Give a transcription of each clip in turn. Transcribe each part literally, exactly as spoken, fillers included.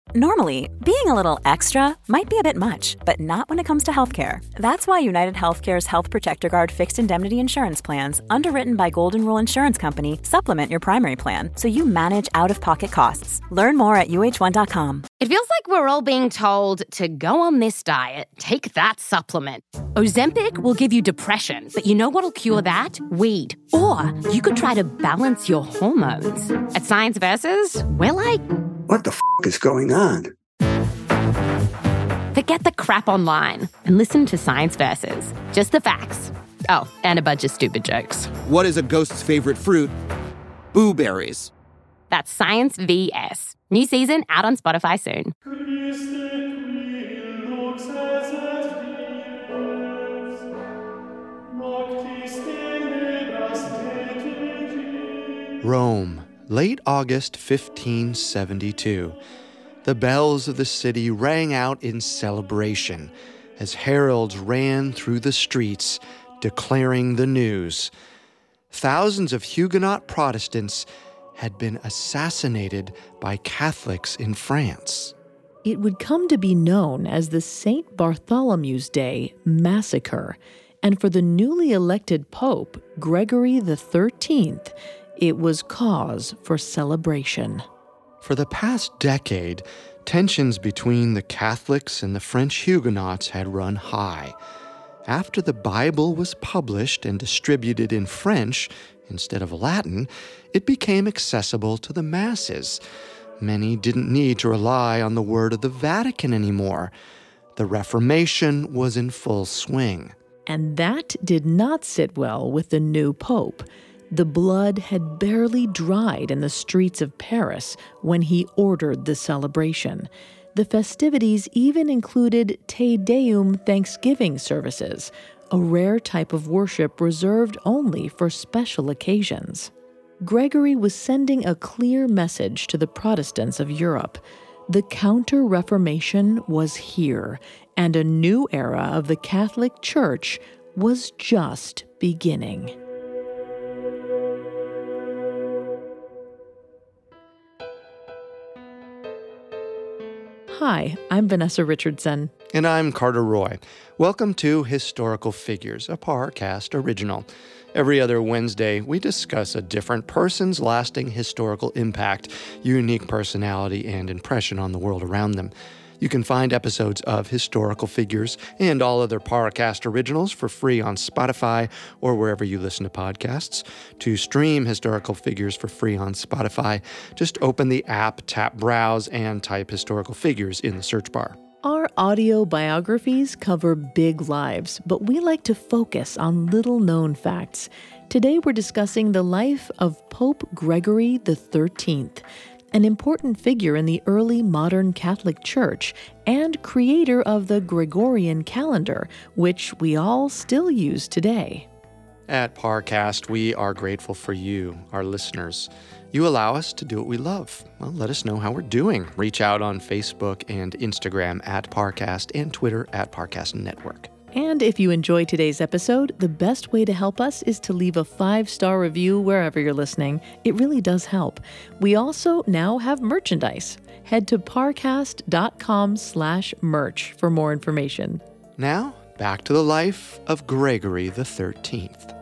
Normally, being a little extra might be a bit much, but not when it comes to healthcare. That's why United Healthcare's Health Protector Guard fixed indemnity insurance plans, underwritten by Golden Rule Insurance Company, supplement your primary plan so you manage out-of-pocket costs. Learn more at U H one dot com. It feels like we're all being told to go on this diet, take that supplement. Ozempic will give you depression, but you know what'll cure that? Weed. Or you could try to balance your hormones. At Science Versus, we're like... What the f*** is going on? Forget the crap online and listen to Science Versus. Just the facts. Oh, and a bunch of stupid jokes. What is a ghost's favorite fruit? Blueberries. That's Science V S. New season out on Spotify soon. Rome, late August fifteen seventy-two. The bells of the city rang out in celebration as heralds ran through the streets declaring the news. Thousands of Huguenot Protestants had been assassinated by Catholics in France. It would come to be known as the Saint Bartholomew's Day Massacre, and for the newly elected Pope, Gregory the thirteenth, it was cause for celebration. For the past decade, tensions between the Catholics and the French Huguenots had run high. After the Bible was published and distributed in French instead of Latin, it became accessible to the masses. Many didn't need to rely on the word of the Vatican anymore. The Reformation was in full swing. And that did not sit well with the new pope. The blood had barely dried in the streets of Paris when he ordered the celebration. The festivities even included Te Deum Thanksgiving services, a rare type of worship reserved only for special occasions. Gregory was sending a clear message to the Protestants of Europe. The Counter-Reformation was here, and a new era of the Catholic Church was just beginning. Hi, I'm Vanessa Richardson. And I'm Carter Roy. Welcome to Historical Figures, a Parcast original. Every other Wednesday, we discuss a different person's lasting historical impact, unique personality, and impression on the world around them. You can find episodes of Historical Figures and all other Parcast originals for free on Spotify or wherever you listen to podcasts. To stream Historical Figures for free on Spotify, just open the app, tap Browse, and type Historical Figures in the search bar. Our audio biographies cover big lives, but we like to focus on little-known facts. Today we're discussing the life of Pope Gregory the thirteenth, an important figure in the early modern Catholic Church and creator of the Gregorian calendar, which we all still use today. At Parcast, we are grateful for you, our listeners. You allow us to do what we love. Well, let us know how we're doing. Reach out on Facebook and Instagram at Parcast and Twitter at Parcast Network. And if you enjoyed today's episode, the best way to help us is to leave a five-star review wherever you're listening. It really does help. We also now have merchandise. Head to parcast.com slash merch for more information. Now, back to the life of Gregory the thirteenth.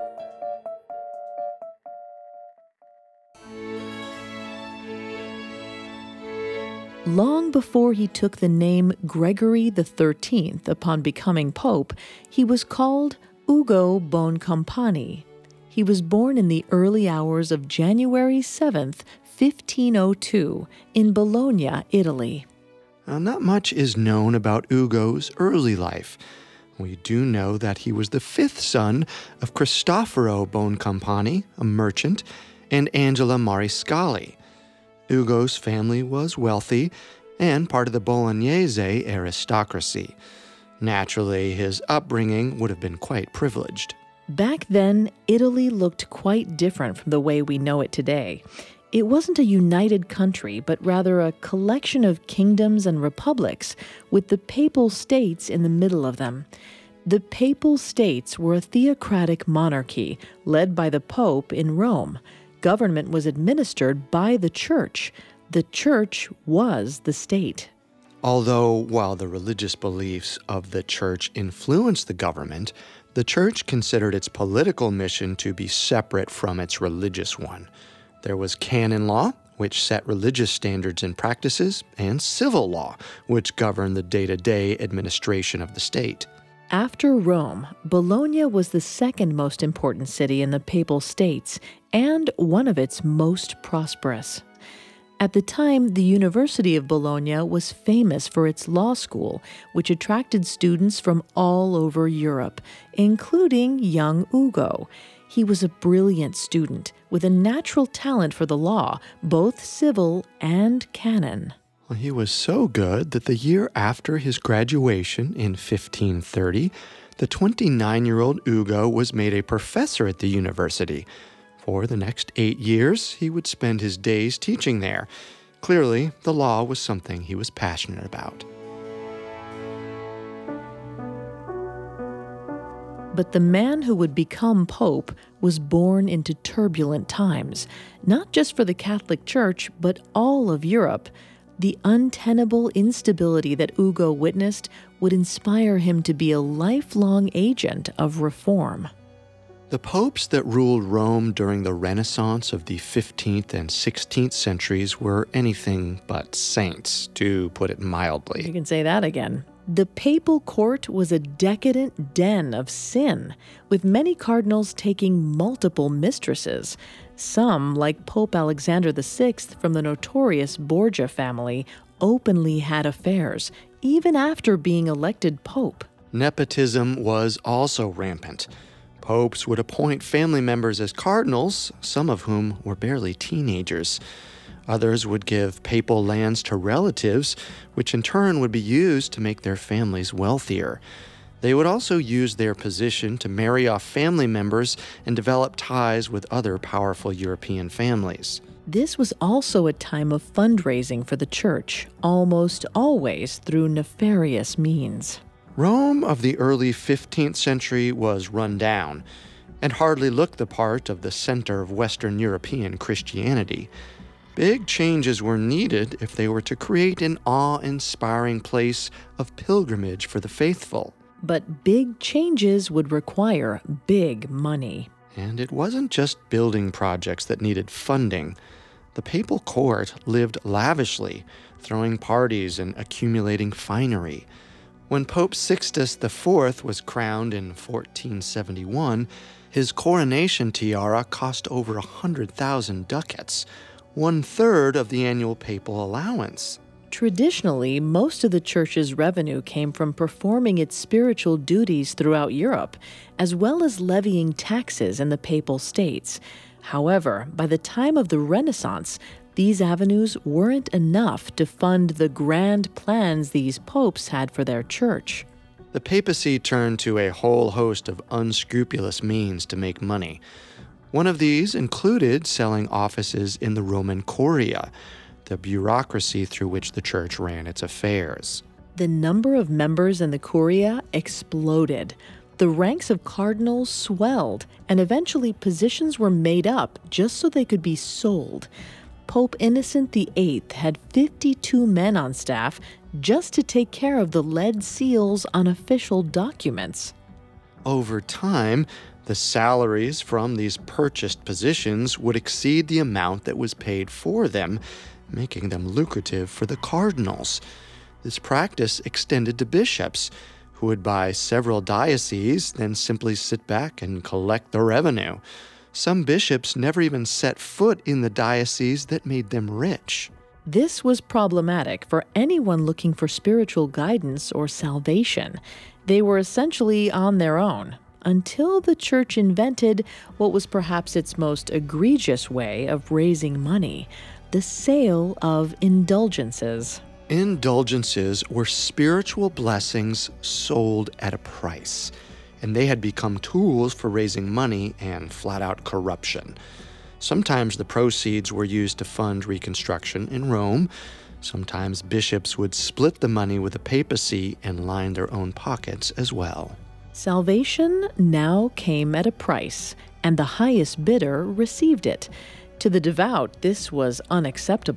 Long before he took the name Gregory the thirteenth upon becoming pope, he was called Ugo Boncompagni. He was born in the early hours of January seventh, fifteen oh two, in Bologna, Italy. Now, not much is known about Ugo's early life. We do know that he was the fifth son of Cristoforo Boncompagni, a merchant, and Angela Mariscali. Ugo's family was wealthy and part of the Bolognese aristocracy. Naturally, his upbringing would have been quite privileged. Back then, Italy looked quite different from the way we know it today. It wasn't a united country, but rather a collection of kingdoms and republics, with the Papal States in the middle of them. The Papal States were a theocratic monarchy led by the Pope in Rome. Government was administered by the Church. The church was the state. Although, while the religious beliefs of the church influenced the government, the church considered its political mission to be separate from its religious one. There was canon law, which set religious standards and practices, and civil law, which governed the day-to-day administration of the state. After Rome, Bologna was the second most important city in the Papal States and one of its most prosperous. At the time, the University of Bologna was famous for its law school, which attracted students from all over Europe, including young Ugo. He was a brilliant student with a natural talent for the law, both civil and canon. Well, he was so good that the year after his graduation in fifteen thirty, the twenty-nine-year-old Ugo was made a professor at the university. For the next eight years, he would spend his days teaching there. Clearly, the law was something he was passionate about. But the man who would become pope was born into turbulent times, not just for the Catholic Church, but all of Europe. The untenable instability that Ugo witnessed would inspire him to be a lifelong agent of reform. The popes that ruled Rome during the Renaissance of the fifteenth and sixteenth centuries were anything but saints, to put it mildly. You can say that again. The papal court was a decadent den of sin, with many cardinals taking multiple mistresses. Some, like Pope Alexander the Sixth from the notorious Borgia family, openly had affairs, even after being elected pope. Nepotism was also rampant. Popes would appoint family members as cardinals, some of whom were barely teenagers. Others would give papal lands to relatives, which in turn would be used to make their families wealthier. They would also use their position to marry off family members and develop ties with other powerful European families. This was also a time of fundraising for the church, almost always through nefarious means. Rome of the early fifteenth century was run down and hardly looked the part of the center of Western European Christianity. Big changes were needed if they were to create an awe-inspiring place of pilgrimage for the faithful. But big changes would require big money. And it wasn't just building projects that needed funding. The papal court lived lavishly, throwing parties and accumulating finery. When Pope Sixtus the Fourth was crowned in fourteen seventy-one, his coronation tiara cost over one hundred thousand ducats, one-third of the annual papal allowance. Traditionally, most of the church's revenue came from performing its spiritual duties throughout Europe, as well as levying taxes in the papal states. However, by the time of the Renaissance, these avenues weren't enough to fund the grand plans these popes had for their church. The papacy turned to a whole host of unscrupulous means to make money. One of these included selling offices in the Roman Curia, the bureaucracy through which the church ran its affairs. The number of members in the Curia exploded. The ranks of cardinals swelled, and eventually positions were made up just so they could be sold. Pope Innocent the Eighth had fifty-two men on staff just to take care of the lead seals on official documents. Over time, the salaries from these purchased positions would exceed the amount that was paid for them, making them lucrative for the cardinals. This practice extended to bishops, who would buy several dioceses, then simply sit back and collect the revenue. Some bishops never even set foot in the diocese that made them rich. This was problematic for anyone looking for spiritual guidance or salvation. They were essentially on their own, until the church invented what was perhaps its most egregious way of raising money: the sale of indulgences. Indulgences were spiritual blessings sold at a price, and they had become tools for raising money and flat-out corruption. Sometimes the proceeds were used to fund reconstruction in Rome. Sometimes bishops would split the money with the papacy and line their own pockets as well. Salvation now came at a price, and the highest bidder received it. To the devout, this was unacceptable.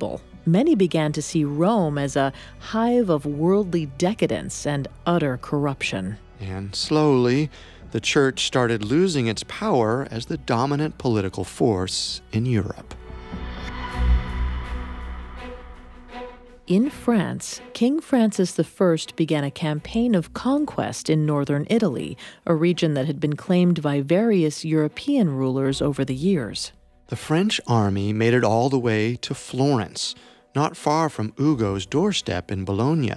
many began to see Rome as a hive of worldly decadence and utter corruption. And slowly, the church started losing its power as the dominant political force in Europe. In France, King Francis the First began a campaign of conquest in northern Italy, a region that had been claimed by various European rulers over the years. The French army made it all the way to Florence, not far from Ugo's doorstep in Bologna.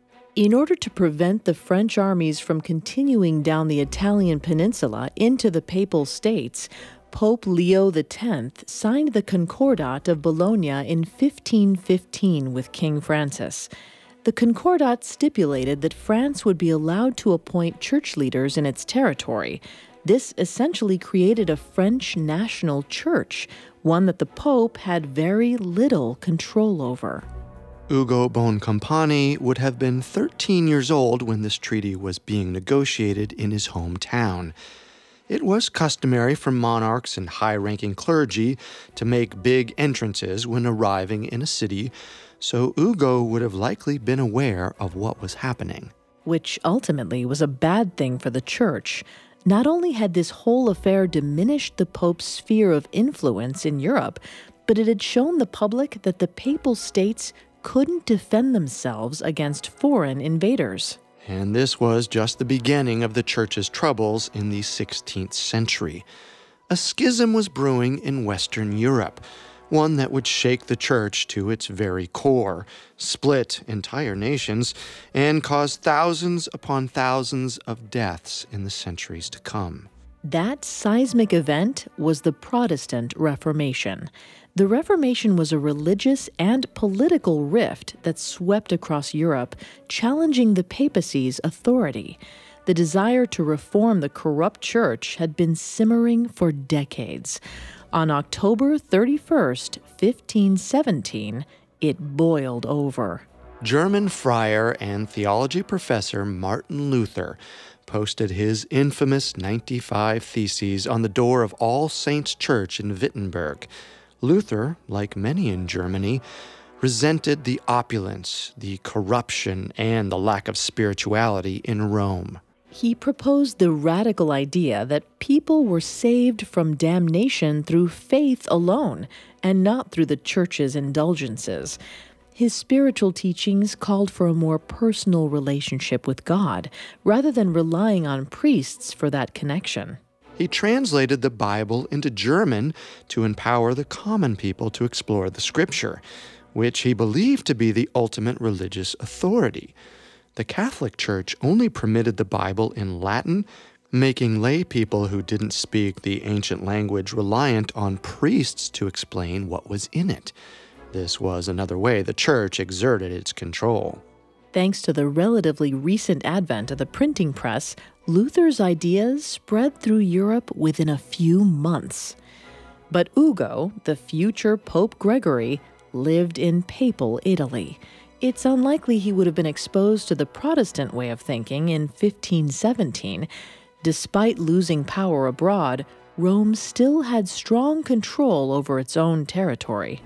In order to prevent the French armies from continuing down the Italian peninsula into the Papal States, Pope Leo the Tenth signed the Concordat of Bologna in fifteen fifteen with King Francis. The Concordat stipulated that France would be allowed to appoint church leaders in its territory. This essentially created a French national church, one that the Pope had very little control over. Ugo Boncompagni would have been thirteen years old when this treaty was being negotiated in his hometown. It was customary for monarchs and high-ranking clergy to make big entrances when arriving in a city, so Ugo would have likely been aware of what was happening. Which ultimately was a bad thing for the church. Not only had this whole affair diminished the Pope's sphere of influence in Europe, but it had shown the public that the Papal States couldn't defend themselves against foreign invaders. And this was just the beginning of the church's troubles in the sixteenth century. A schism was brewing in Western Europe, one that would shake the church to its very core, split entire nations, and cause thousands upon thousands of deaths in the centuries to come. That seismic event was the Protestant Reformation. The Reformation was a religious and political rift that swept across Europe, challenging the papacy's authority. The desire to reform the corrupt church had been simmering for decades. On October thirty-first, fifteen seventeen, it boiled over. German friar and theology professor Martin Luther posted his infamous ninety-five Theses on the door of All Saints Church in Wittenberg. Luther, like many in Germany, resented the opulence, the corruption, and the lack of spirituality in Rome. He proposed the radical idea that people were saved from damnation through faith alone, and not through the church's indulgences. His spiritual teachings called for a more personal relationship with God, rather than relying on priests for that connection. He translated the Bible into German to empower the common people to explore the Scripture, which he believed to be the ultimate religious authority. The Catholic Church only permitted the Bible in Latin, making lay people who didn't speak the ancient language reliant on priests to explain what was in it. This was another way the Church exerted its control. Thanks to the relatively recent advent of the printing press, Luther's ideas spread through Europe within a few months. But Ugo, the future Pope Gregory, lived in Papal Italy. It's unlikely he would have been exposed to the Protestant way of thinking in fifteen seventeen. Despite losing power abroad, Rome still had strong control over its own territory.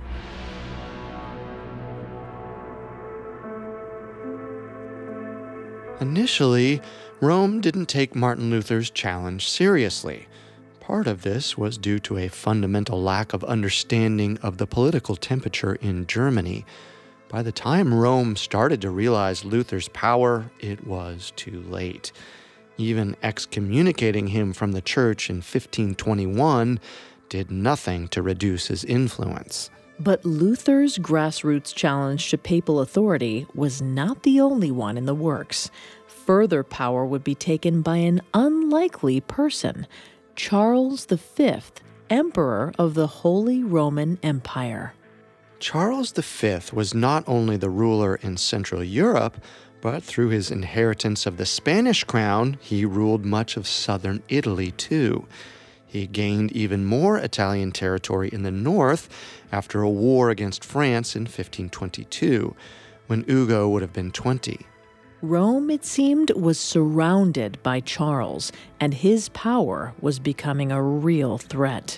Initially, Rome didn't take Martin Luther's challenge seriously. Part of this was due to a fundamental lack of understanding of the political temperature in Germany. By the time Rome started to realize Luther's power, it was too late. Even excommunicating him from the church in fifteen twenty-one did nothing to reduce his influence. But Luther's grassroots challenge to papal authority was not the only one in the works. Further power would be taken by an unlikely person, Charles the Fifth, Emperor of the Holy Roman Empire. Charles the Fifth was not only the ruler in Central Europe, but through his inheritance of the Spanish crown, he ruled much of southern Italy too. He gained even more Italian territory in the north after a war against France in fifteen twenty-two, when Ugo would have been twenty. Rome, it seemed, was surrounded by Charles, and his power was becoming a real threat.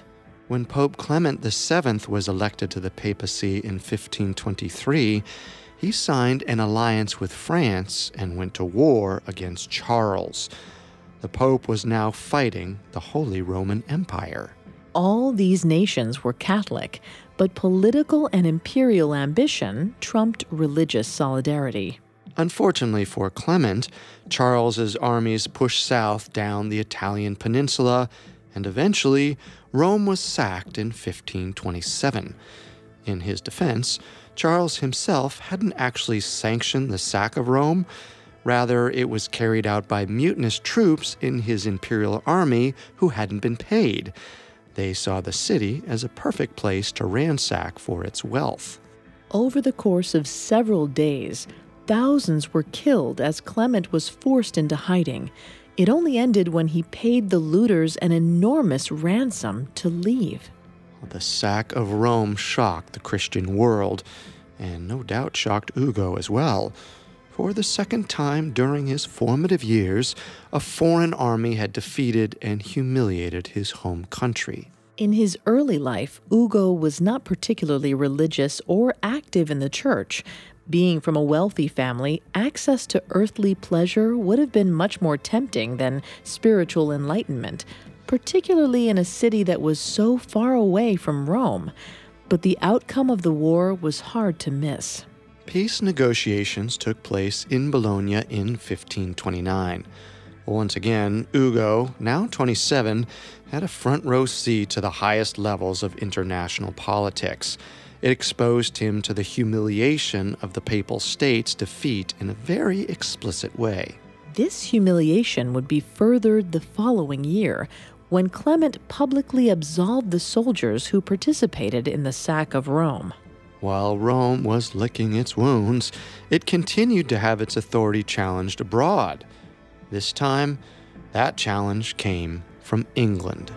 When Pope Clement the Seventh was elected to the papacy in fifteen twenty-three, he signed an alliance with France and went to war against Charles. The Pope was now fighting the Holy Roman Empire. All these nations were Catholic, but political and imperial ambition trumped religious solidarity. Unfortunately for Clement, Charles's armies pushed south down the Italian peninsula, and eventually Rome was sacked in fifteen twenty-seven. In his defense, Charles himself hadn't actually sanctioned the sack of Rome. Rather, it was carried out by mutinous troops in his imperial army who hadn't been paid. They saw the city as a perfect place to ransack for its wealth. Over the course of several days, thousands were killed as Clement was forced into hiding. It only ended when he paid the looters an enormous ransom to leave. The sack of Rome shocked the Christian world, and no doubt shocked Ugo as well. For the second time during his formative years, a foreign army had defeated and humiliated his home country. In his early life, Ugo was not particularly religious or active in the church. Being from a wealthy family, access to earthly pleasure would have been much more tempting than spiritual enlightenment, particularly in a city that was so far away from Rome. But the outcome of the war was hard to miss. Peace negotiations took place in Bologna in fifteen twenty-nine. Once again, Ugo, now twenty-seven, had a front row seat to the highest levels of international politics. It exposed him to the humiliation of the Papal States' defeat in a very explicit way. This humiliation would be furthered the following year, when Clement publicly absolved the soldiers who participated in the sack of Rome. While Rome was licking its wounds, it continued to have its authority challenged abroad. This time, that challenge came from England.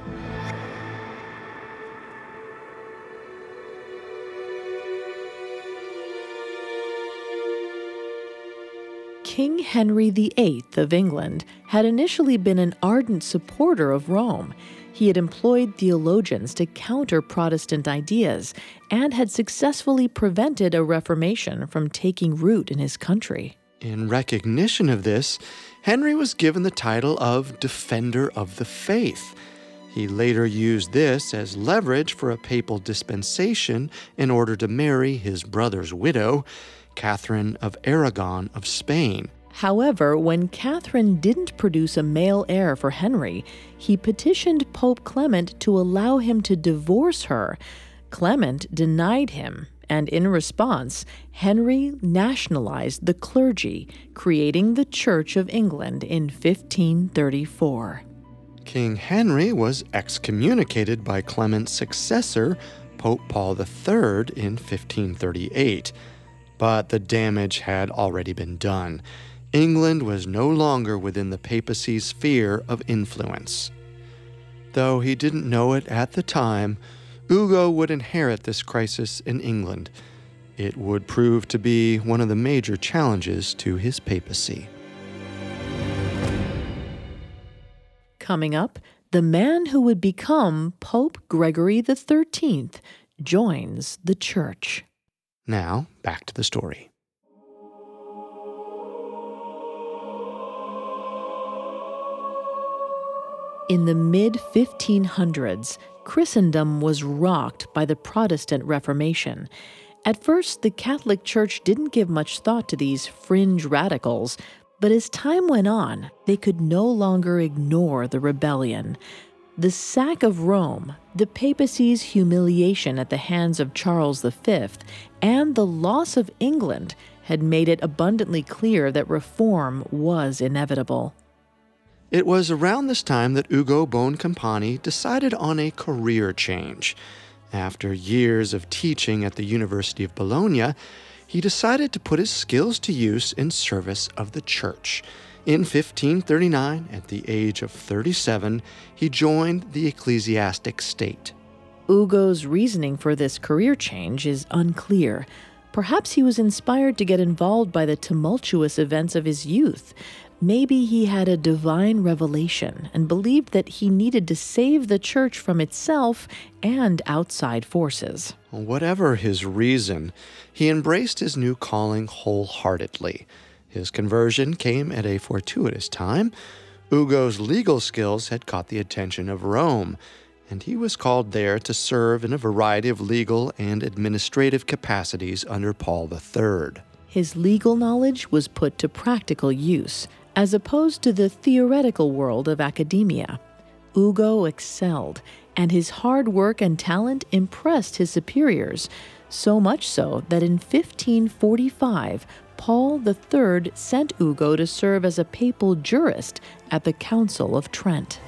King Henry the Eighth of England had initially been an ardent supporter of Rome. He had employed theologians to counter Protestant ideas and had successfully prevented a Reformation from taking root in his country. In recognition of this, Henry was given the title of Defender of the Faith. He later used this as leverage for a papal dispensation in order to marry his brother's widow, Catherine of Aragon of Spain. However, when Catherine didn't produce a male heir for Henry, he petitioned Pope Clement to allow him to divorce her. Clement denied him, and in response, Henry nationalized the clergy, creating the Church of England in fifteen thirty-four. King Henry was excommunicated by Clement's successor, Pope Paul the Third, in fifteen thirty-eight. But the damage had already been done. England was no longer within the papacy's sphere of influence. Though he didn't know it at the time, Ugo would inherit this crisis in England. It would prove to be one of the major challenges to his papacy. Coming up, the man who would become Pope Gregory the Thirteenth joins the church. Now, back to the story. In the mid fifteen hundreds, Christendom was rocked by the Protestant Reformation. At first, the Catholic Church didn't give much thought to these fringe radicals, but as time went on, they could no longer ignore the rebellion. The sack of Rome, the papacy's humiliation at the hands of Charles the Fifth, and the loss of England had made it abundantly clear that reform was inevitable. It was around this time that Ugo Boncompagni decided on a career change. After years of teaching at the University of Bologna, he decided to put his skills to use in service of the church. In fifteen thirty-nine, at the age of thirty-seven, he joined the ecclesiastic state. Ugo's reasoning for this career change is unclear. Perhaps he was inspired to get involved by the tumultuous events of his youth. Maybe he had a divine revelation and believed that he needed to save the church from itself and outside forces. Whatever his reason, he embraced his new calling wholeheartedly. His conversion came at a fortuitous time. Ugo's legal skills had caught the attention of Rome, and he was called there to serve in a variety of legal and administrative capacities under Paul the Third. His legal knowledge was put to practical use, as opposed to the theoretical world of academia. Ugo excelled, and his hard work and talent impressed his superiors, so much so that in fifteen forty-five, Paul the Third sent Ugo to serve as a papal jurist at the Council of Trent.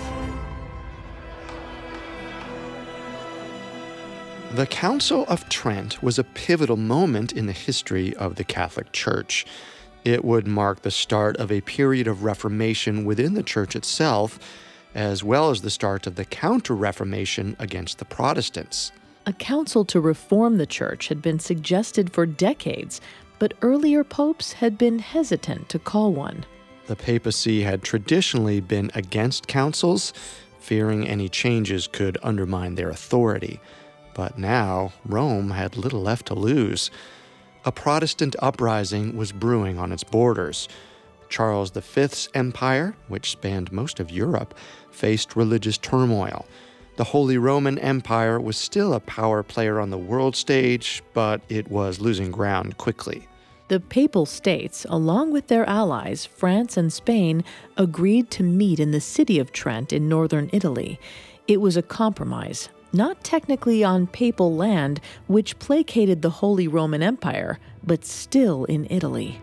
The Council of Trent was a pivotal moment in the history of the Catholic Church. It would mark the start of a period of reformation within the Church itself, as well as the start of the Counter-Reformation against the Protestants. A council to reform the Church had been suggested for decades, but earlier popes had been hesitant to call one. The papacy had traditionally been against councils, fearing any changes could undermine their authority. But now, Rome had little left to lose. A Protestant uprising was brewing on its borders. Charles the Fifth's empire, which spanned most of Europe, faced religious turmoil. The Holy Roman Empire was still a power player on the world stage, but it was losing ground quickly. The Papal States, along with their allies, France and Spain, agreed to meet in the city of Trent in northern Italy. It was a compromise, not technically on papal land, which placated the Holy Roman Empire, but still in Italy.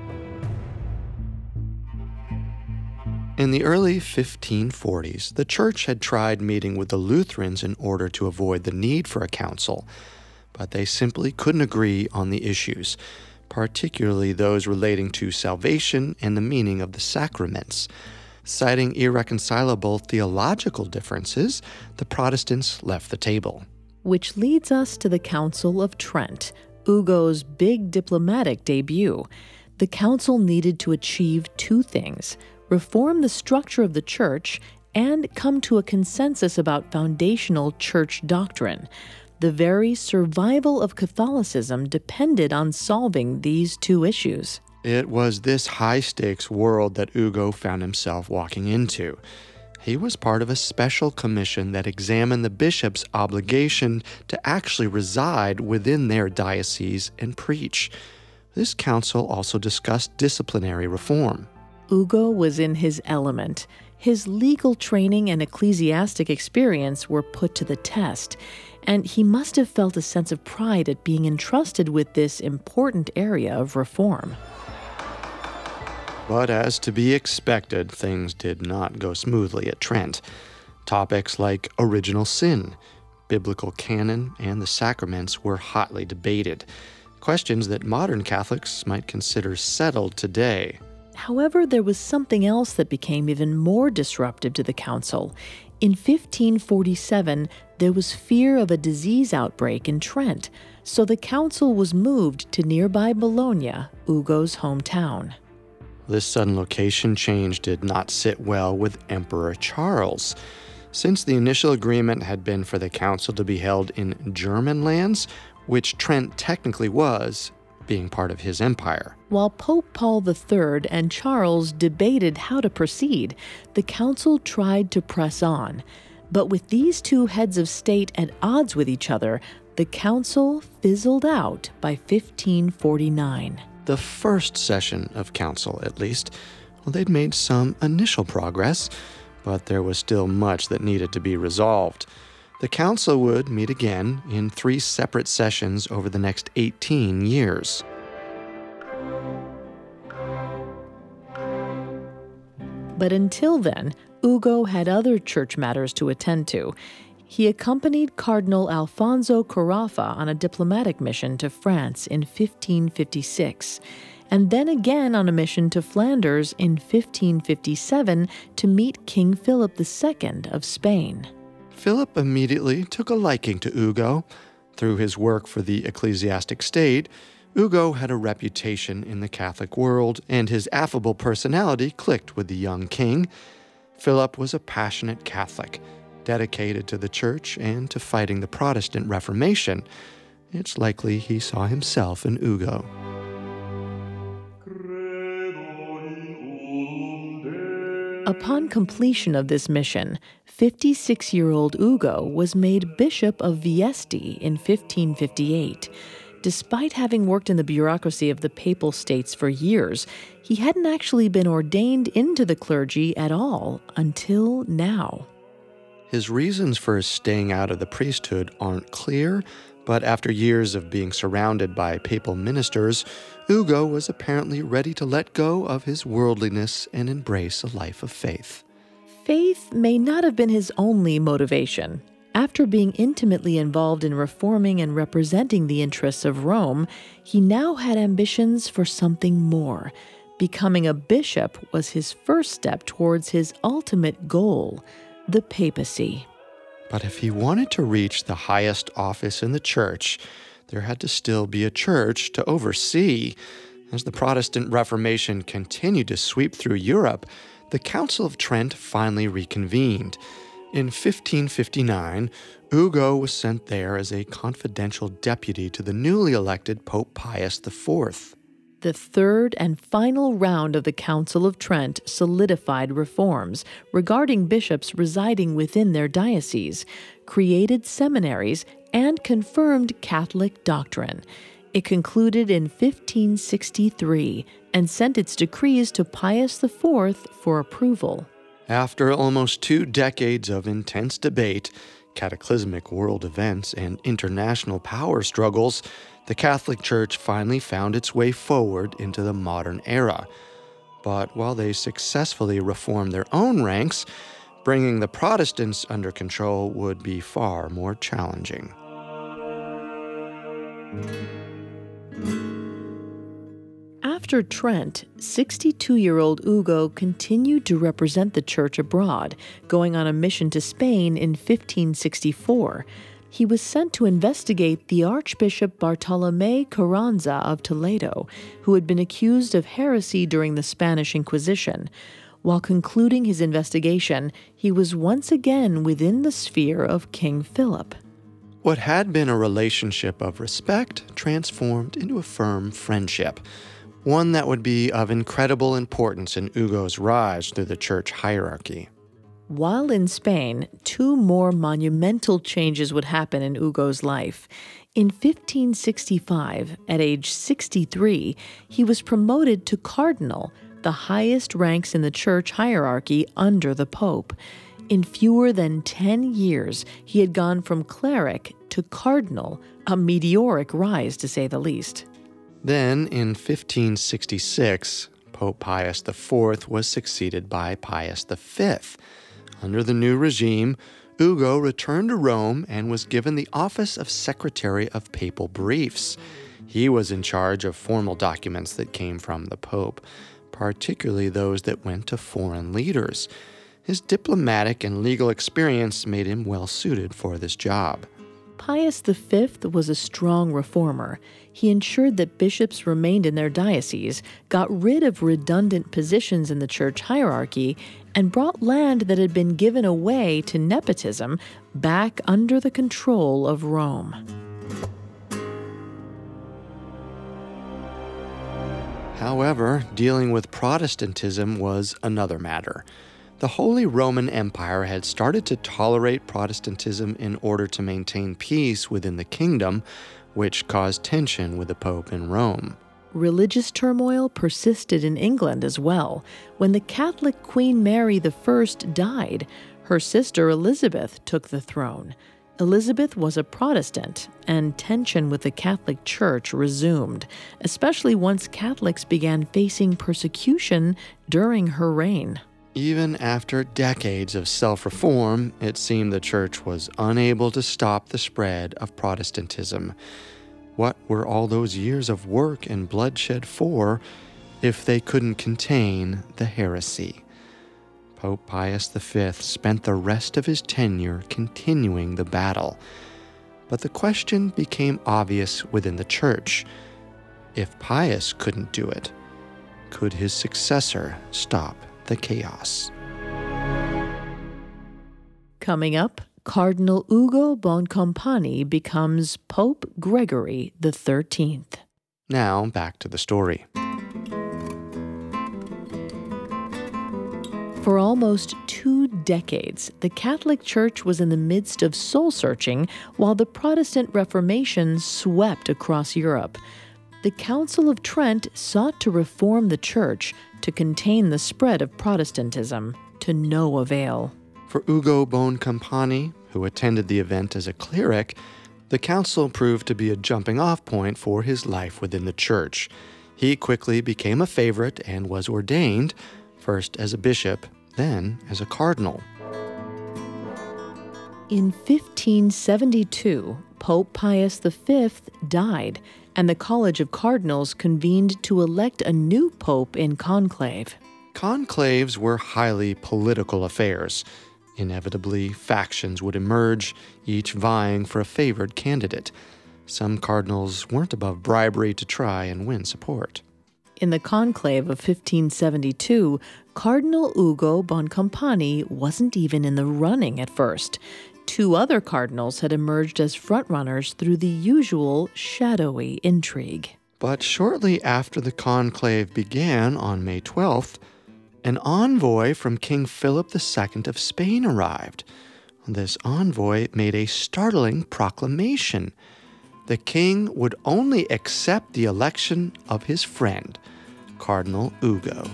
In the early fifteen forties, the Church had tried meeting with the Lutherans in order to avoid the need for a council, but they simply couldn't agree on the issues, particularly those relating to salvation and the meaning of the sacraments. Citing irreconcilable theological differences, the Protestants left the table. Which leads us to the Council of Trent, Ugo's big diplomatic debut. The council needed to achieve two things: reform the structure of the church and come to a consensus about foundational church doctrine. The very survival of Catholicism depended on solving these two issues. It was this high-stakes world that Ugo found himself walking into. He was part of a special commission that examined the bishop's obligation to actually reside within their diocese and preach. This council also discussed disciplinary reform. Ugo was in his element. His legal training and ecclesiastic experience were put to the test, and he must have felt a sense of pride at being entrusted with this important area of reform. But as to be expected, things did not go smoothly at Trent. Topics like original sin, biblical canon, and the sacraments were hotly debated, questions that modern Catholics might consider settled today. However, there was something else that became even more disruptive to the council. In fifteen forty-seven, there was fear of a disease outbreak in Trent, so the council was moved to nearby Bologna, Ugo's hometown. This sudden location change did not sit well with Emperor Charles. Since the initial agreement had been for the council to be held in German lands, which Trent technically was, being part of his empire. While Pope Paul the Third and Charles debated how to proceed, the council tried to press on. But with these two heads of state at odds with each other, the council fizzled out by fifteen forty-nine. The first session of council, at least, well, they'd made some initial progress, but there was still much that needed to be resolved. The council would meet again in three separate sessions over the next eighteen years. But until then, Ugo had other church matters to attend to. He accompanied Cardinal Alfonso Carafa on a diplomatic mission to France in fifteen fifty-six, and then again on a mission to Flanders in fifteen fifty-seven to meet King Philip the Second of Spain. Philip immediately took a liking to Ugo. Through his work for the ecclesiastic state, Ugo had a reputation in the Catholic world, and his affable personality clicked with the young king. Philip was a passionate Catholic, dedicated to the church and to fighting the Protestant Reformation. It's likely he saw himself in Ugo. Upon completion of this mission, fifty-six-year-old Ugo was made Bishop of Viesti in fifteen fifty-eight. Despite having worked in the bureaucracy of the Papal States for years, he hadn't actually been ordained into the clergy at all until now. His reasons for staying out of the priesthood aren't clear, but after years of being surrounded by papal ministers, Ugo was apparently ready to let go of his worldliness and embrace a life of faith. Faith may not have been his only motivation. After being intimately involved in reforming and representing the interests of Rome, he now had ambitions for something more. Becoming a bishop was his first step towards his ultimate goal, the papacy. But if he wanted to reach the highest office in the church, there had to still be a church to oversee. As the Protestant Reformation continued to sweep through Europe, the Council of Trent finally reconvened. In fifteen fifty-nine, Ugo was sent there as a confidential deputy to the newly elected Pope Pius the Fourth. The third and final round of the Council of Trent solidified reforms regarding bishops residing within their diocese, created seminaries, and confirmed Catholic doctrine. It concluded in fifteen sixty-three and sent its decrees to Pius the Fourth for approval. After almost two decades of intense debate, cataclysmic world events, and international power struggles, the Catholic Church finally found its way forward into the modern era. But while they successfully reformed their own ranks, bringing the Protestants under control would be far more challenging. After Trent, sixty-two-year-old Ugo continued to represent the church abroad, going on a mission to Spain in fifteen sixty-four. He was sent to investigate the Archbishop Bartolomé Carranza of Toledo, who had been accused of heresy during the Spanish Inquisition. While concluding his investigation, he was once again within the sphere of King Philip. What had been a relationship of respect transformed into a firm friendship, one that would be of incredible importance in Ugo's rise through the church hierarchy. While in Spain, two more monumental changes would happen in Ugo's life. In fifteen sixty-five, at age sixty-three, he was promoted to cardinal, the highest ranks in the church hierarchy under the Pope. In fewer than ten years, he had gone from cleric to cardinal, a meteoric rise to say the least. Then, in fifteen sixty-six, Pope Pius the Fourth was succeeded by Pius the Fifth. Under the new regime, Ugo returned to Rome and was given the office of Secretary of Papal Briefs. He was in charge of formal documents that came from the Pope, particularly those that went to foreign leaders. His diplomatic and legal experience made him well suited for this job. Pius the Fifth was a strong reformer. He ensured that bishops remained in their diocese, got rid of redundant positions in the church hierarchy, and brought land that had been given away to nepotism back under the control of Rome. However, dealing with Protestantism was another matter. The Holy Roman Empire had started to tolerate Protestantism in order to maintain peace within the kingdom, which caused tension with the Pope in Rome. Religious turmoil persisted in England as well. When the Catholic Queen Mary the First died, her sister Elizabeth took the throne. Elizabeth was a Protestant, and tension with the Catholic Church resumed, especially once Catholics began facing persecution during her reign. Even after decades of self-reform, it seemed the Church was unable to stop the spread of Protestantism. What were all those years of work and bloodshed for if they couldn't contain the heresy? Pope Pius the Fifth spent the rest of his tenure continuing the battle. But the question became obvious within the Church. If Pius couldn't do it, could his successor stop the chaos? Coming up, Cardinal Ugo Boncompagni becomes Pope Gregory the thirteenth. Now, back to the story. For almost two decades, the Catholic Church was in the midst of soul-searching while the Protestant Reformation swept across Europe. The Council of Trent sought to reform the Church to contain the spread of Protestantism, to no avail. For Ugo Boncompagni, who attended the event as a cleric, the council proved to be a jumping-off point for his life within the church. He quickly became a favorite and was ordained, first as a bishop, then as a cardinal. In fifteen seventy-two, Pope Pius the Fifth died, and the College of Cardinals convened to elect a new pope in conclave. Conclaves were highly political affairs. Inevitably, factions would emerge, each vying for a favored candidate. Some cardinals weren't above bribery to try and win support. In the conclave of fifteen seventy-two, Cardinal Ugo Boncompagni wasn't even in the running at first. Two other cardinals had emerged as frontrunners through the usual shadowy intrigue. But shortly after the conclave began on May twelfth, an envoy from King Philip the Second of Spain arrived. This envoy made a startling proclamation. The king would only accept the election of his friend, Cardinal Ugo.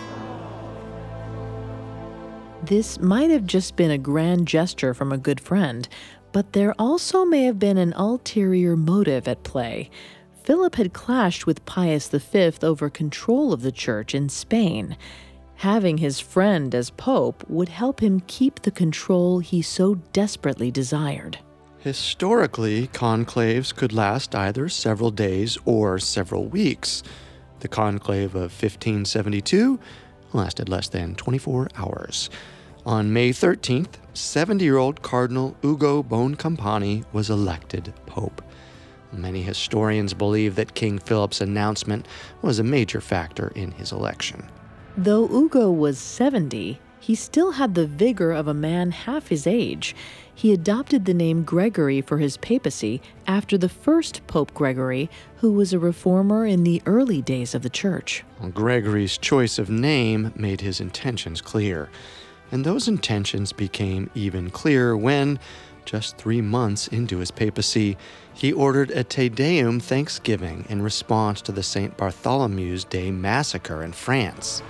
This might have just been a grand gesture from a good friend, but there also may have been an ulterior motive at play. Philip had clashed with Pius the Fifth over control of the church in Spain. Having his friend as pope would help him keep the control he so desperately desired. Historically, conclaves could last either several days or several weeks. The conclave of fifteen seventy-two lasted less than twenty-four hours. On May thirteenth, seventy-year-old Cardinal Ugo Boncompagni was elected pope. Many historians believe that King Philip's announcement was a major factor in his election. Though Ugo was seventy, he still had the vigor of a man half his age. He adopted the name Gregory for his papacy after the first Pope Gregory, who was a reformer in the early days of the church. Gregory's choice of name made his intentions clear, and those intentions became even clearer when, just three months into his papacy, he ordered a Te Deum thanksgiving in response to the Saint Bartholomew's Day massacre in France.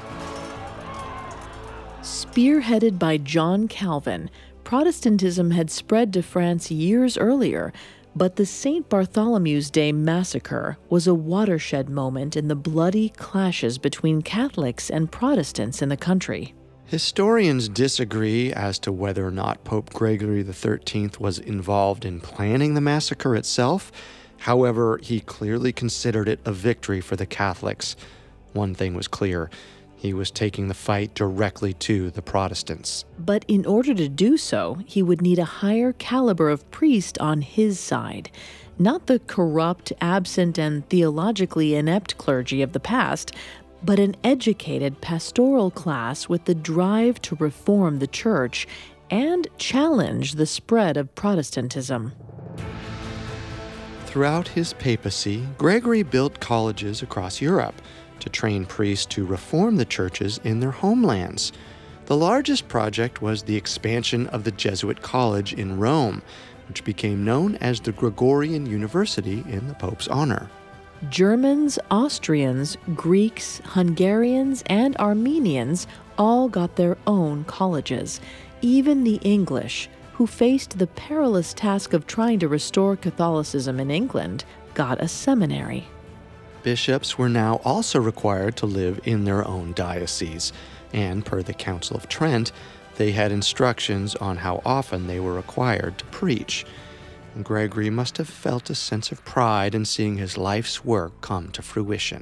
Spearheaded by John Calvin, Protestantism had spread to France years earlier, but the Saint Bartholomew's Day massacre was a watershed moment in the bloody clashes between Catholics and Protestants in the country. Historians disagree as to whether or not Pope Gregory the thirteenth was involved in planning the massacre itself. However, he clearly considered it a victory for the Catholics. One thing was clear: he was taking the fight directly to the Protestants. But in order to do so, he would need a higher caliber of priest on his side. Not the corrupt, absent, and theologically inept clergy of the past, but an educated pastoral class with the drive to reform the church and challenge the spread of Protestantism. Throughout his papacy, Gregory built colleges across Europe to train priests to reform the churches in their homelands. The largest project was the expansion of the Jesuit College in Rome, which became known as the Gregorian University in the Pope's honor. Germans, Austrians, Greeks, Hungarians, and Armenians all got their own colleges. Even the English, who faced the perilous task of trying to restore Catholicism in England, got a seminary. Bishops were now also required to live in their own diocese, and per the Council of Trent, they had instructions on how often they were required to preach. Gregory must have felt a sense of pride in seeing his life's work come to fruition.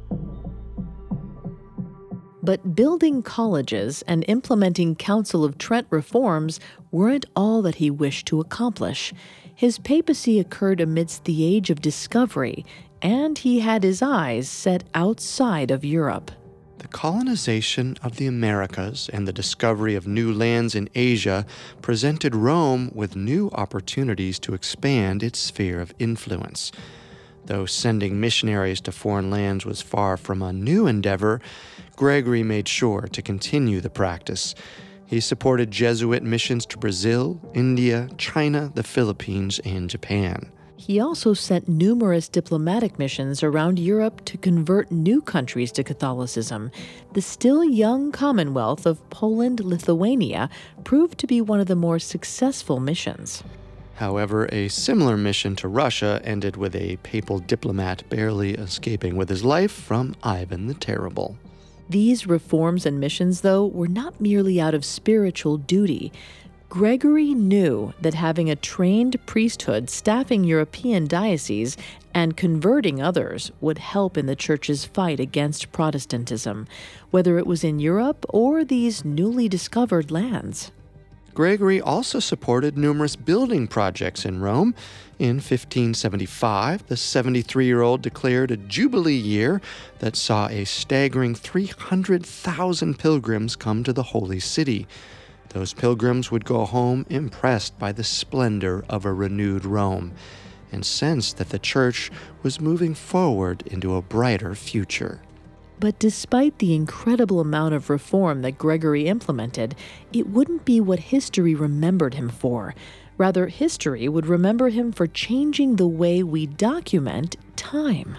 But building colleges and implementing Council of Trent reforms weren't all that he wished to accomplish. His papacy occurred amidst the age of discovery, and he had his eyes set outside of Europe. The colonization of the Americas and the discovery of new lands in Asia presented Rome with new opportunities to expand its sphere of influence. Though sending missionaries to foreign lands was far from a new endeavor, Gregory made sure to continue the practice. He supported Jesuit missions to Brazil, India, China, the Philippines, and Japan. He also sent numerous diplomatic missions around Europe to convert new countries to Catholicism. The still young Commonwealth of Poland-Lithuania proved to be one of the more successful missions. However, a similar mission to Russia ended with a papal diplomat barely escaping with his life from Ivan the Terrible. These reforms and missions, though, were not merely out of spiritual duty. Gregory knew that having a trained priesthood staffing European dioceses and converting others would help in the Church's fight against Protestantism, whether it was in Europe or these newly discovered lands. Gregory also supported numerous building projects in Rome. In fifteen seventy-five, the seventy-three-year-old declared a Jubilee year that saw a staggering three hundred thousand pilgrims come to the Holy City. Those pilgrims would go home impressed by the splendor of a renewed Rome and sensed that the Church was moving forward into a brighter future. But despite the incredible amount of reform that Gregory implemented, it wouldn't be what history remembered him for. Rather, history would remember him for changing the way we document time.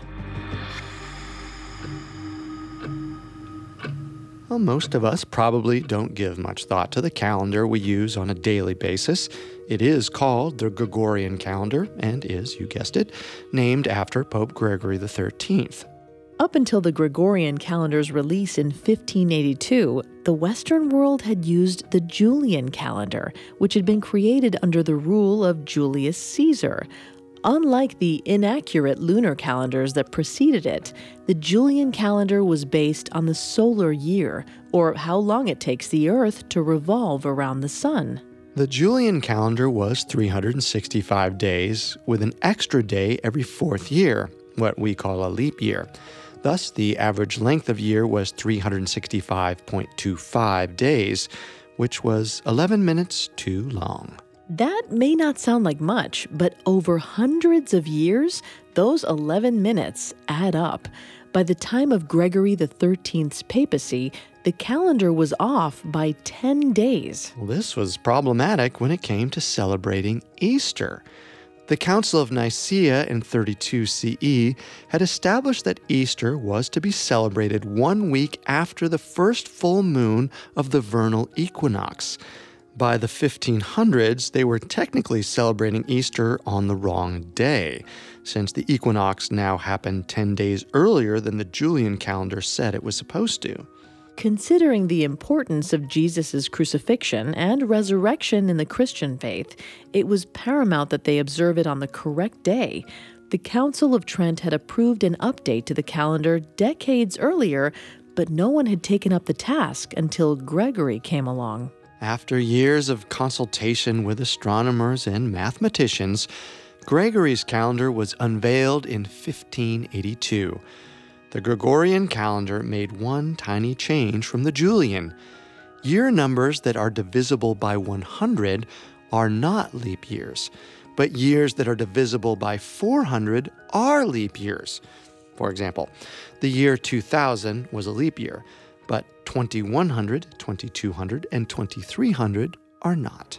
Well, most of us probably don't give much thought to the calendar we use on a daily basis. It is called the Gregorian calendar and is, you guessed it, named after Pope Gregory the thirteenth. Up until the Gregorian calendar's release in fifteen eighty-two, the Western world had used the Julian calendar, which had been created under the rule of Julius Caesar. Unlike the inaccurate lunar calendars that preceded it, the Julian calendar was based on the solar year, or how long it takes the Earth to revolve around the sun. The Julian calendar was three hundred sixty-five days, with an extra day every fourth year, what we call a leap year. Thus, the average length of year was three hundred sixty-five point two five days, which was eleven minutes too long. That may not sound like much, but over hundreds of years, those eleven minutes add up. By the time of Gregory the thirteenth's papacy, the calendar was off by ten days. Well, this was problematic when it came to celebrating Easter. The Council of Nicaea in thirty-two C E had established that Easter was to be celebrated one week after the first full moon of the vernal equinox. By the fifteen hundreds, they were technically celebrating Easter on the wrong day, since the equinox now happened ten days earlier than the Julian calendar said it was supposed to. Considering the importance of Jesus' crucifixion and resurrection in the Christian faith, it was paramount that they observe it on the correct day. The Council of Trent had approved an update to the calendar decades earlier, but no one had taken up the task until Gregory came along. After years of consultation with astronomers and mathematicians, Gregory's calendar was unveiled in fifteen eighty-two. The Gregorian calendar made one tiny change from the Julian. Year numbers that are divisible by one hundred are not leap years, but years that are divisible by four hundred are leap years. For example, the year two thousand was a leap year, but twenty-one hundred, twenty-two hundred, and twenty-three hundred are not.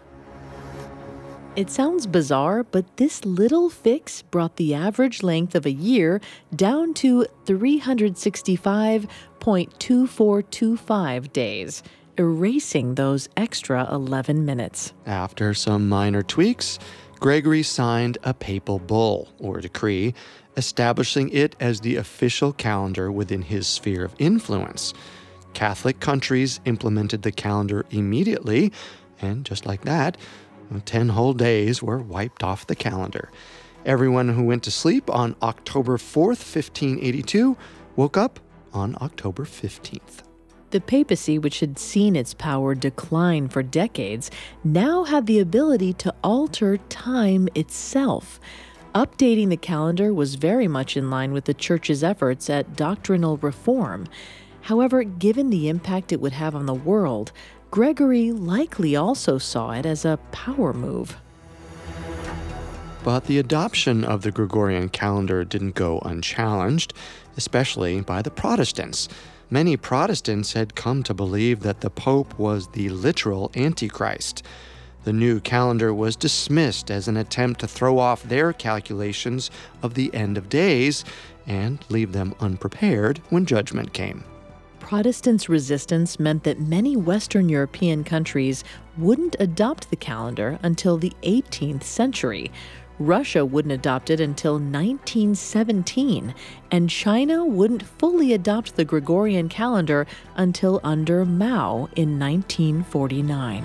It sounds bizarre, but this little fix brought the average length of a year down to three hundred sixty-five point two four two five days, erasing those extra eleven minutes. After some minor tweaks, Gregory signed a papal bull, or decree, establishing it as the official calendar within his sphere of influence. Catholic countries implemented the calendar immediately, and just like that, ten whole days were wiped off the calendar. Everyone who went to sleep on October fourth, fifteen eighty-two, woke up on October fifteenth. The papacy, which had seen its power decline for decades, now had the ability to alter time itself. Updating the calendar was very much in line with the Church's efforts at doctrinal reform. However, given the impact it would have on the world, Gregory likely also saw it as a power move. But the adoption of the Gregorian calendar didn't go unchallenged, especially by the Protestants. Many Protestants had come to believe that the Pope was the literal Antichrist. The new calendar was dismissed as an attempt to throw off their calculations of the end of days and leave them unprepared when judgment came. Protestants' resistance meant that many Western European countries wouldn't adopt the calendar until the eighteenth century. Russia wouldn't adopt it until nineteen seventeen, and China wouldn't fully adopt the Gregorian calendar until under Mao in nineteen forty-nine.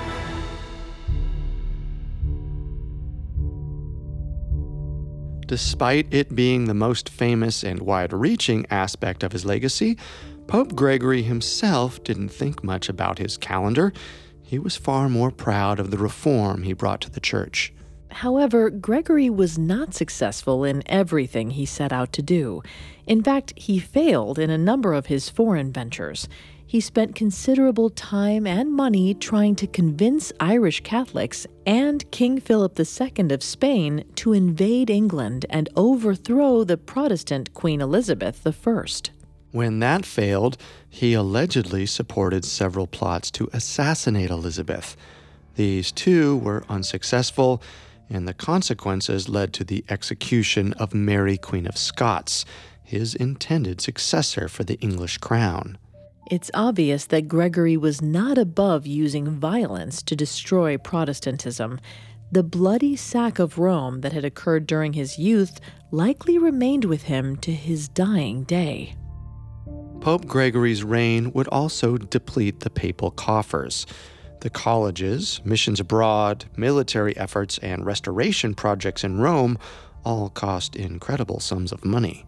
Despite it being the most famous and wide-reaching aspect of his legacy, Pope Gregory himself didn't think much about his calendar. He was far more proud of the reform he brought to the Church. However, Gregory was not successful in everything he set out to do. In fact, he failed in a number of his foreign ventures. He spent considerable time and money trying to convince Irish Catholics and King Philip the Second of Spain to invade England and overthrow the Protestant Queen Elizabeth the First. When that failed, he allegedly supported several plots to assassinate Elizabeth. These too were unsuccessful, and the consequences led to the execution of Mary, Queen of Scots, his intended successor for the English crown. It's obvious that Gregory was not above using violence to destroy Protestantism. The bloody sack of Rome that had occurred during his youth likely remained with him to his dying day. Pope Gregory's reign would also deplete the papal coffers. The colleges, missions abroad, military efforts, and restoration projects in Rome all cost incredible sums of money.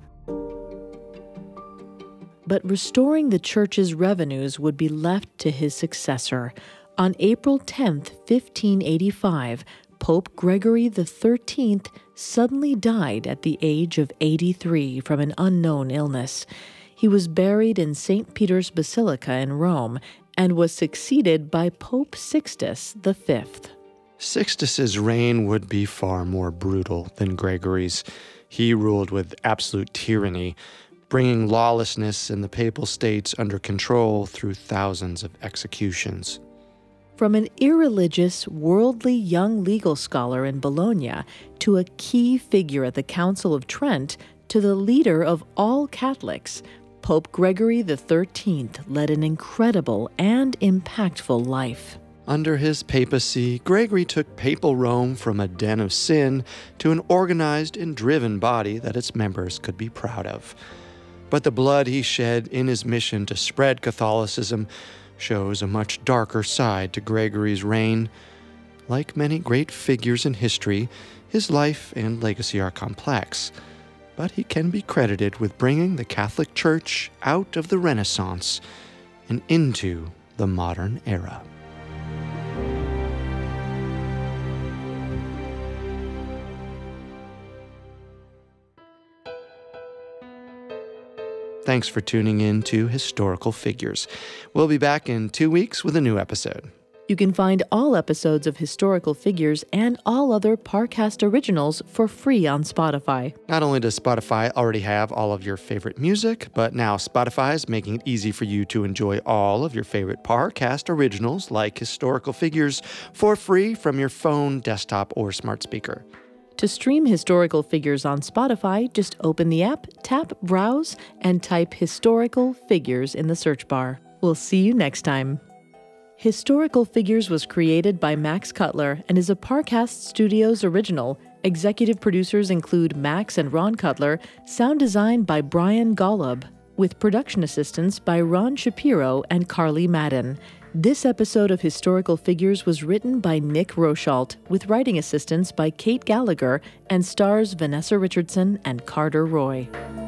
But restoring the Church's revenues would be left to his successor. On April tenth, fifteen eighty-five, Pope Gregory the thirteenth suddenly died at the age of eighty-three from an unknown illness. He was buried in Saint Peter's Basilica in Rome and was succeeded by Pope Sixtus the Fifth. Sixtus's reign would be far more brutal than Gregory's. He ruled with absolute tyranny, bringing lawlessness in the papal states under control through thousands of executions. From an irreligious, worldly young legal scholar in Bologna to a key figure at the Council of Trent to the leader of all Catholics, Pope Gregory the thirteenth led an incredible and impactful life. Under his papacy, Gregory took papal Rome from a den of sin to an organized and driven body that its members could be proud of. But the blood he shed in his mission to spread Catholicism shows a much darker side to Gregory's reign. Like many great figures in history, his life and legacy are complex, but he can be credited with bringing the Catholic Church out of the Renaissance and into the modern era. Thanks for tuning in to Historical Figures. We'll be back in two weeks with a new episode. You can find all episodes of Historical Figures and all other Parcast originals for free on Spotify. Not only does Spotify already have all of your favorite music, but now Spotify is making it easy for you to enjoy all of your favorite Parcast originals like Historical Figures for free from your phone, desktop, or smart speaker. To stream Historical Figures on Spotify, just open the app, tap Browse, and type Historical Figures in the search bar. We'll see you next time. Historical Figures was created by Max Cutler and is a Parcast Studios original. Executive producers include Max and Ron Cutler, sound design by Brian Golub, with production assistance by Ron Shapiro and Carly Madden. This episode of Historical Figures was written by Nick Rochalt, with writing assistance by Kate Gallagher, and stars Vanessa Richardson and Carter Roy.